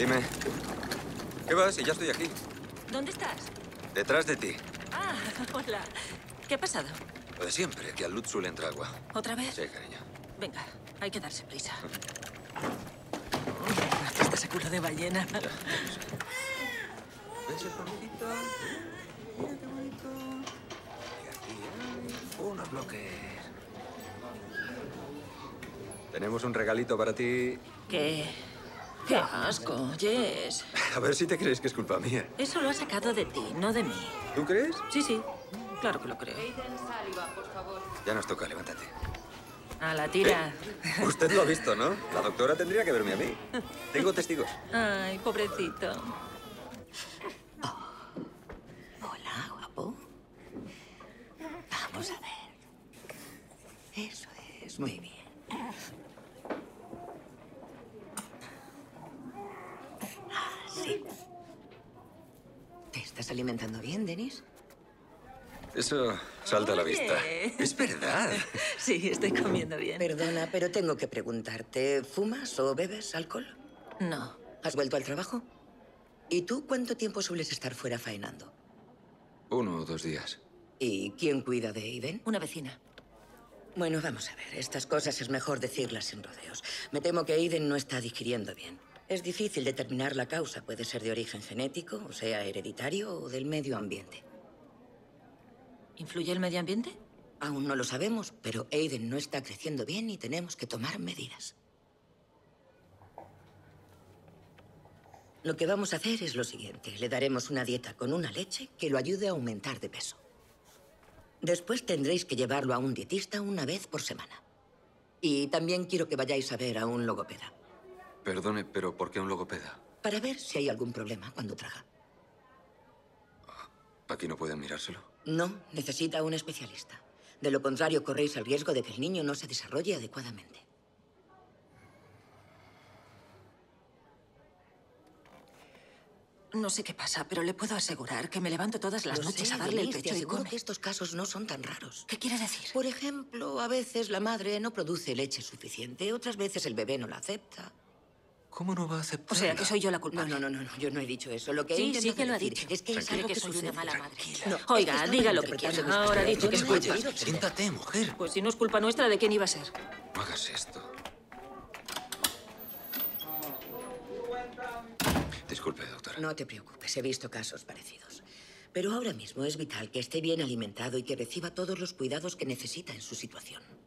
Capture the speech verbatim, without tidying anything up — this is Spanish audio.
Dime. ¿Qué vas? Si ya estoy aquí. ¿Dónde estás? Detrás de ti. Ah, hola. ¿Qué ha pasado? Lo de siempre, que al Lutz le entra agua. ¿Otra vez? Sí, cariño. Venga, hay que darse prisa. Hasta ese culo de ballena. Ya, ya lo sé. ¿Ves el conejito? Mira qué bonito. Y aquí hay unos bloques. Tenemos un regalito para ti. ¿Qué? ¡Qué asco, Jess! A ver si te crees que es culpa mía. Eso lo ha sacado de ti, no de mí. ¿Tú crees? Sí, sí. Claro que lo creo. Aiden Sullivan, por favor. Ya nos toca, levántate. A la tira. Usted lo ha visto, ¿no? La doctora tendría que verme a mí. Tengo testigos. Ay, pobrecito. Hola, guapo. Vamos a ver. Eso es, muy bien. Ah, sí. ¿Te estás alimentando bien, Denis? Eso salta a la Oye. vista. Es verdad. Sí, estoy comiendo bien. Perdona, pero tengo que preguntarte, ¿fumas o bebes alcohol? No. ¿Has vuelto al trabajo? ¿Y tú cuánto tiempo sueles estar fuera faenando? Uno o dos días. ¿Y quién cuida de Aiden? Una vecina. Bueno, vamos a ver. Estas cosas es mejor decirlas sin rodeos. Me temo que Aiden no está digiriendo bien. Es difícil determinar la causa. Puede ser de origen genético, o sea, hereditario, o del medio ambiente. ¿Influye el medio ambiente? Aún no lo sabemos, pero Aiden no está creciendo bien y tenemos que tomar medidas. Lo que vamos a hacer es lo siguiente. Le daremos una dieta con una leche que lo ayude a aumentar de peso. Después tendréis que llevarlo a un dietista una vez por semana. Y también quiero que vayáis a ver a un logopeda. Perdone, pero ¿por qué un logopeda? Para ver si hay algún problema cuando traga. ¿Aquí no pueden mirárselo? No, necesita un especialista. De lo contrario, corréis el riesgo de que el niño no se desarrolle adecuadamente. No sé qué pasa, pero le puedo asegurar que me levanto todas las Lo noches sé, a darle el Denise, te pecho y aseguro come. que estos casos no son tan raros. ¿Qué quiere decir? Por ejemplo, a veces la madre no produce leche suficiente, otras veces el bebé no la acepta. ¿Cómo no va a O aceptar? sea, que soy yo la No, culpable. no, no, no, no, yo no he dicho eso. Lo que he Sí, intentado sí que lo ha decir dicho. es que es Tranquila. algo que que soy sucede. una mala madre. No, Oiga, es que estaba diga lo que interpretando quiera. mis Ahora ha palabras. dicho que Yo es no he culpa. querido ser- Siéntate, mujer. Pues si no es culpa nuestra, ¿de quién iba a ser? No hagas esto. Disculpe, doctora. No te preocupes, he visto casos parecidos. Pero ahora mismo es vital que esté bien alimentado y que reciba todos los cuidados que necesita en su situación.